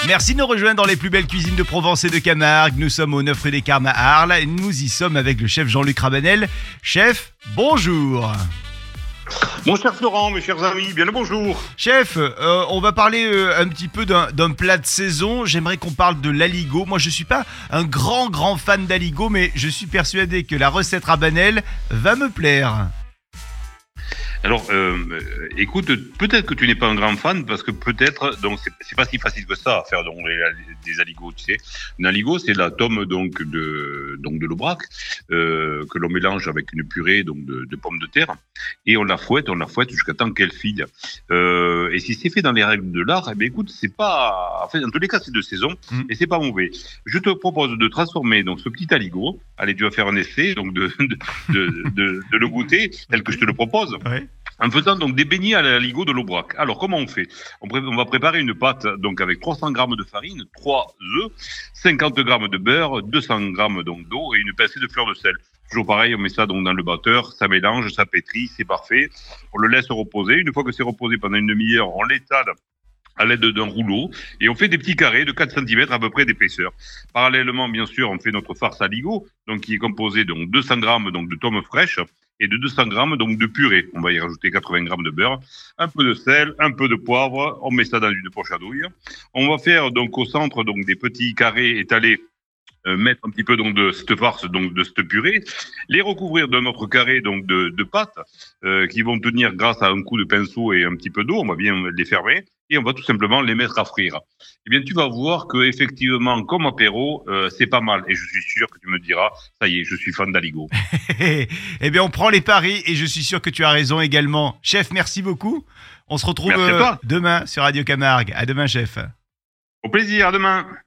Merci de nous rejoindre dans les plus belles cuisines de Provence et de Camargue. Nous sommes au 9 rue des Carmes à Arles et nous y sommes avec le chef Jean-Luc Rabanel. Chef, bonjour. Mon cher Florent, mes chers amis, bien le bonjour. Chef, on va parler un petit peu d'un plat de saison. J'aimerais qu'on parle de l'aligot. Moi, je suis pas un grand fan d'aligot, mais je suis persuadé que la recette Rabanel va me plaire. Alors, écoute, peut-être que tu n'es pas un grand fan parce que peut-être, donc c'est pas si facile que ça à faire donc des aligots, tu sais. Un aligot, c'est la tome donc de l'aubrac que l'on mélange avec une purée donc de pommes de terre et on la fouette jusqu'à temps qu'elle file. Et si c'est fait dans les règles de l'art, eh bien écoute, c'est pas, en fait, dans tous les cas, c'est de saison et c'est pas mauvais. Je te propose de transformer donc ce petit aligot. Allez, tu vas faire un essai donc de le goûter tel que je te le propose. Ouais. En faisant donc des beignets à l'aligot de l'aubrac. Alors comment on fait? On va préparer une pâte donc avec 300 grammes de farine, 3 œufs, 50 grammes de beurre, 200 grammes donc d'eau et une pincée de fleur de sel. Toujours pareil, on met ça donc dans le batteur, ça mélange, ça pétrit, c'est parfait. On le laisse reposer. Une fois que c'est reposé pendant une demi-heure, on l'étale à l'aide d'un rouleau et on fait des petits carrés de 4 cm à peu près d'épaisseur. Parallèlement, bien sûr, on fait notre farce aligot, donc qui est composée de 200 grammes donc de tomes fraîches et de 200 grammes donc de purée. On va y rajouter 80 grammes de beurre, un peu de sel, un peu de poivre. On met ça dans une poche à douille. On va faire donc au centre donc des petits carrés étalés. Mettre un petit peu donc de cette farce, donc de cette purée, les recouvrir d'un autre carré donc de pâte qui vont tenir grâce à un coup de pinceau et un petit peu d'eau. On va bien les fermer et on va tout simplement les mettre à frire. Eh bien, tu vas voir que effectivement, comme apéro, c'est pas mal. Et je suis sûr que tu me diras, ça y est, je suis fan d'aligot. Eh bien, on prend les paris et je suis sûr que tu as raison également. Chef, merci beaucoup. On se retrouve Merci à toi. demain sur Radio Camargue. À demain, chef. Au plaisir, à demain.